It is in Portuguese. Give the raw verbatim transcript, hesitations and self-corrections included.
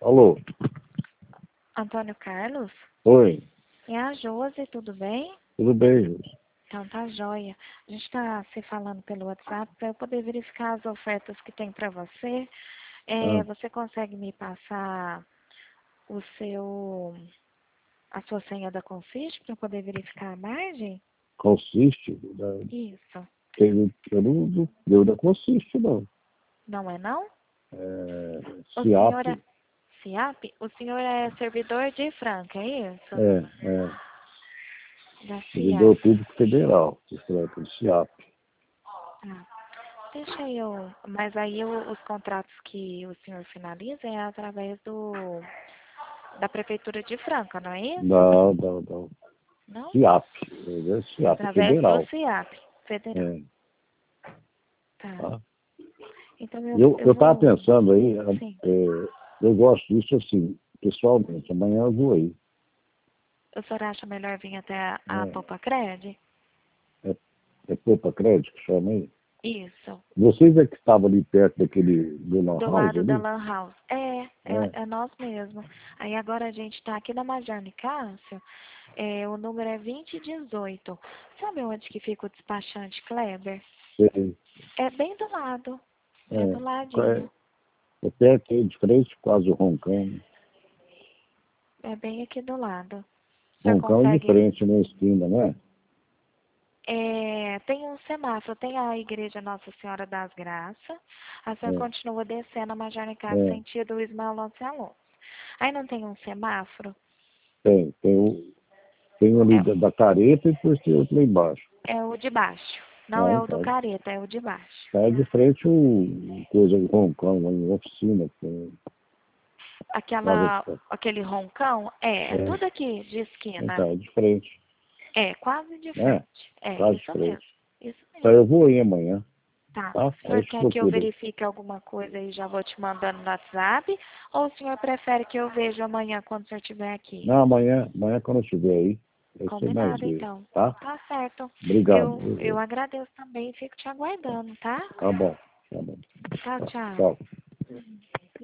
Alô? Antônio Carlos? Oi, É a Josi, tudo bem? tudo bem, Júlio? Então tá joia. A gente está se falando pelo WhatsApp para eu poder verificar as ofertas que tem para você. É, Ah, você consegue me passar o seu, a sua senha da Consiste para eu poder verificar a margem? consiste? Da, Isso. tem, eu não, não, eu não consiste, não. Não é não? É, O senhor é SIAP, SIAP? O senhor é servidor de Franca, é isso? é, é, Da Servidor SIAP. Público Federal, que trata do SIAP. Tá. Deixa eu. Mas aí o- os contratos que o senhor finaliza é através do da Prefeitura de Franca, não é isso? Não, não, não. Não? SIAP, é SIAP Através do Federal. SIAP Federal. É, Tá. tá? Então eu, Eu eu eu estava vou. pensando aí, Sim. é, eu gosto disso assim, pessoalmente. Amanhã eu vou aí. O senhor acha melhor vir até a, a É, Popa Cred? é, é Poupa Crédito que chama aí? Isso. Vocês é que estavam ali perto daquele do Lan Do House lado da ali? Lan House. É, é, É, é nós mesmo. Aí agora a gente está aqui na Major Nicásio. É, o número é vinte e dezoito. Sabe onde que fica o despachante Kleber? sei. É bem do lado. É do É, é, ladinho. é perto aí, de frente, quase o Roncão. Né? É bem aqui do lado. O senhor Roncão de consegue. frente na esquina, né? É, tem um semáforo, tem a igreja Nossa Senhora das Graças. A senhora É, continua descendo a Major Nicásio, é, sentido Ismael Alonso Alonso. Aí não tem um semáforo? tem. Tem, o, tem ali É, da, da careta e depois tem outro lá embaixo. é o de baixo. Não Ah, é o do então. careta, é o de baixo. Tá de frente o coisa do Roncão, lá em oficina. Tem, casa, Aquela, aquele roncão, é, é é, tudo aqui de esquina. então, é de frente. É, quase de Né? frente. É, Quase de isso mesmo. frente. Isso Então mesmo. eu vou aí amanhã, Tá. tá? O Aí eu senhor te quer que eu procuro aí. verifique alguma coisa e já vou te mandando no WhatsApp? Ou o senhor prefere que eu veja amanhã quando o senhor estiver aqui? Não, amanhã, amanhã quando eu estiver aí, aí você mais Combinado, vê, então. tá? Tá certo. Obrigado, Eu, viu, eu Júlio? agradeço também e fico te aguardando, tá? Tá bom, tá bom. Tchau, Tá, tchau. tchau.